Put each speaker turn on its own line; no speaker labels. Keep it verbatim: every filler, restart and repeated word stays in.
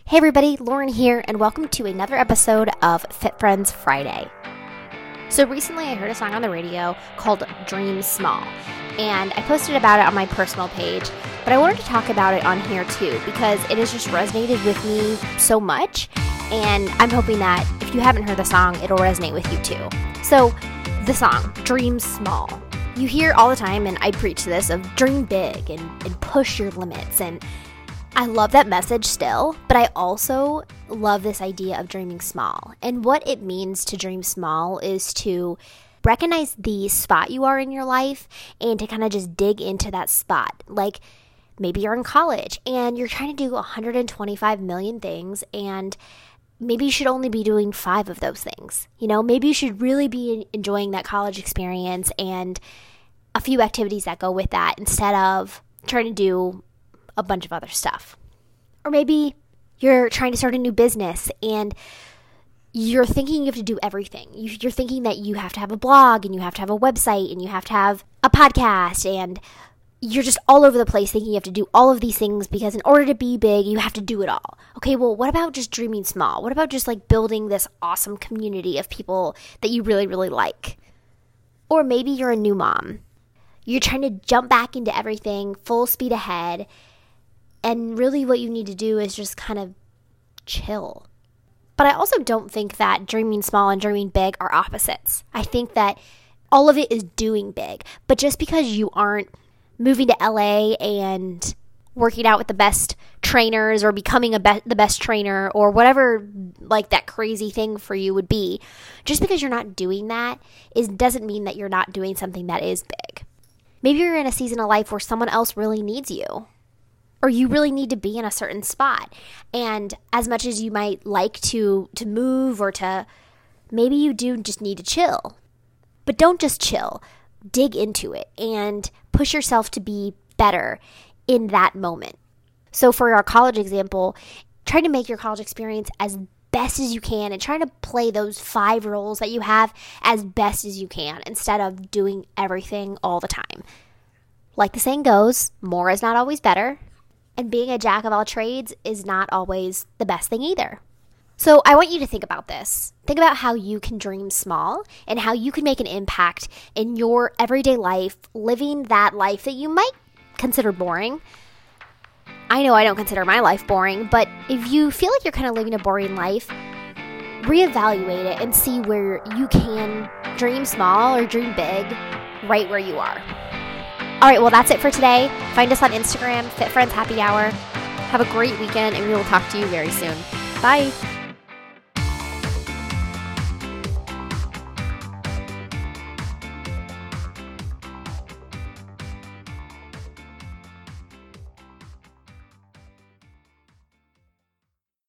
Hey everybody, Lauren here, and welcome to another episode of Fit Friends Friday. So recently I heard a song on the radio called Dream Small, and I posted about it on my personal page, but I wanted to talk about it on here too, because it has just resonated with me so much, and I'm hoping that if you haven't heard the song, it'll resonate with you too. So, the song, Dream Small. You hear all the time, and I preach this, of dream big and, and push your limits, and I love that message still, but I also love this idea of dreaming small. And what it means to dream small is to recognize the spot you are in your life and to kind of just dig into that spot. Like maybe you're in college and you're trying to do one hundred twenty-five million things, and maybe you should only be doing five of those things. You know, maybe you should really be enjoying that college experience and a few activities that go with that instead of trying to do a bunch of other stuff. Or maybe you're trying to start a new business and you're thinking you have to do everything. You're thinking that you have to have a blog and you have to have a website and you have to have a podcast, and you're just all over the place thinking you have to do all of these things because in order to be big, you have to do it all. Okay, well, what about just dreaming small? What about just like building this awesome community of people that you really, really like? Or maybe you're a new mom. You're trying to jump back into everything full speed ahead, and really what you need to do is just kind of chill. But I also don't think that dreaming small and dreaming big are opposites. I think that all of it is doing big. But just because you aren't moving to L A and working out with the best trainers or becoming a be- the best trainer or whatever like that crazy thing for you would be, just because you're not doing that is doesn't mean that you're not doing something that is big. Maybe you're in a season of life where someone else really needs you, or you really need to be in a certain spot. And as much as you might like to to move or to, maybe you do just need to chill. But don't just chill. Dig into it and push yourself to be better in that moment. So for our college example, try to make your college experience as best as you can and try to play those five roles that you have as best as you can instead of doing everything all the time. Like the saying goes, more is not always better. And being a jack of all trades is not always the best thing either. So I want you to think about this. Think about how you can dream small and how you can make an impact in your everyday life, living that life that you might consider boring. I know I don't consider my life boring, but if you feel like you're kind of living a boring life, reevaluate it and see where you can dream small or dream big right where you are. All right, well, that's it for today. Find us on Instagram, Fit Friends Happy Hour. Have a great weekend, and we will talk to you very soon. Bye.